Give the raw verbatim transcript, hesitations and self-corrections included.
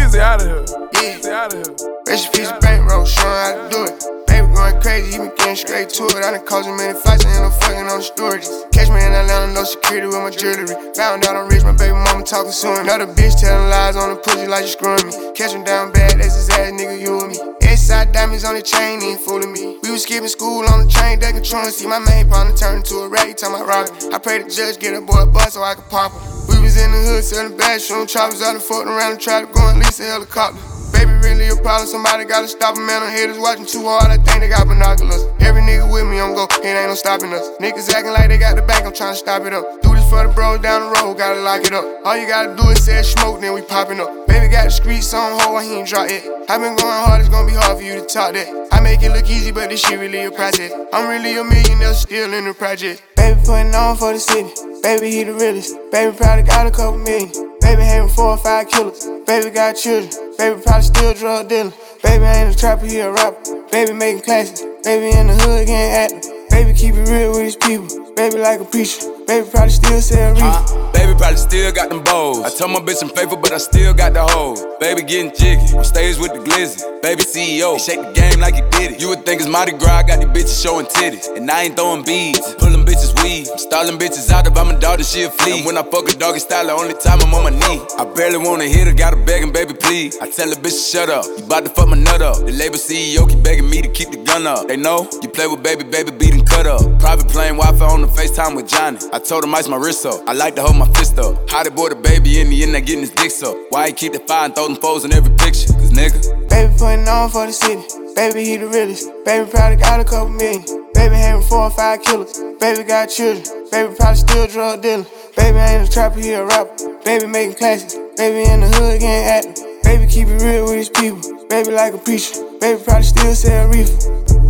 Weezy out of here. Yeah. Weezy out of here. Rest in peace, bankroll, showing how to do it. Baby going crazy, he been getting straight to it. I done caused him many fights, I ain't no fucking on the storage. Catch me in Atlanta, no security with my jewelry. Found out I'm rich, my baby mama talking soon. Another bitch telling lies on the pussy like you screwing me. Catch him down bad, that's his ass, nigga, you and me. S-side diamonds on the chain, he ain't fooling me. We was skipping school on the train, they controlling. See my main partner turn into a rat, he talking about robbing. I pray the judge get a boy a bus so I can pop him. We was in the hood selling bags, shooting choppers out and fucking around and try to go and lease a helicopter. Baby really a problem, somebody gotta stop him, man. I'm haters watching too hard, I think they got binoculars. Every nigga with me, I'm go, it ain't no stopping us. Niggas acting like they got the bank, I'm trying to stop it up. Do this for the bros down the road, gotta lock it up. All you gotta do is say smoke, then we popping up. Baby got the streets on hold, he ain't drop it. I been going hard, it's gonna be hard for you to talk that. I make it look easy, but this shit really a process. I'm really a millionaire, still in the project. Baby putting on for the city, baby he the realest. Baby probably got a couple million. Baby having four or five killers. Baby got children. Baby probably still drug dealing. Baby ain't a trapper, he a rapper. Baby making classics. Baby in the hood getting active. Baby keep it real with his people. Baby like a preacher. Baby probably still sell reefer. Uh, baby probably still got them bows. I told my bitch I'm faithful, but I still got the hoes. Baby getting jiggy, on stage with the glizzy. Baby C E O, he shake the game like he did it. You would think it's Mardi Gras, I got these bitches showing titties. And I ain't throwing beads, I'm pulling bitches weed. I'm stalling bitches out if I'm a dog, then she a flea. And when I fuck a doggy style, the only time I'm on my knee. I barely wanna hit her, gotta begging, baby please. I tell the bitch to shut up, you bout to fuck my nut up. The label C E O keep begging me to keep the gun up. They know, you play with baby, baby beat and cut up. Private plane, Wi-Fi on the FaceTime with Johnny. I told him ice my wrist up, I like to hold my fist up. How they boy the baby in the end, they getting his dick up. Why he keep the fire and throw them foes in every picture? Cause nigga, baby putting on for the city. Baby he the realest. Baby probably got a couple million. Baby having four or five killers. Baby got children. Baby probably still drug dealing. Baby ain't a trapper, he a rapper. Baby making classics. Baby in the hood getting active. Baby keep it real with his people. Baby like a preacher. Baby probably still sell reefer.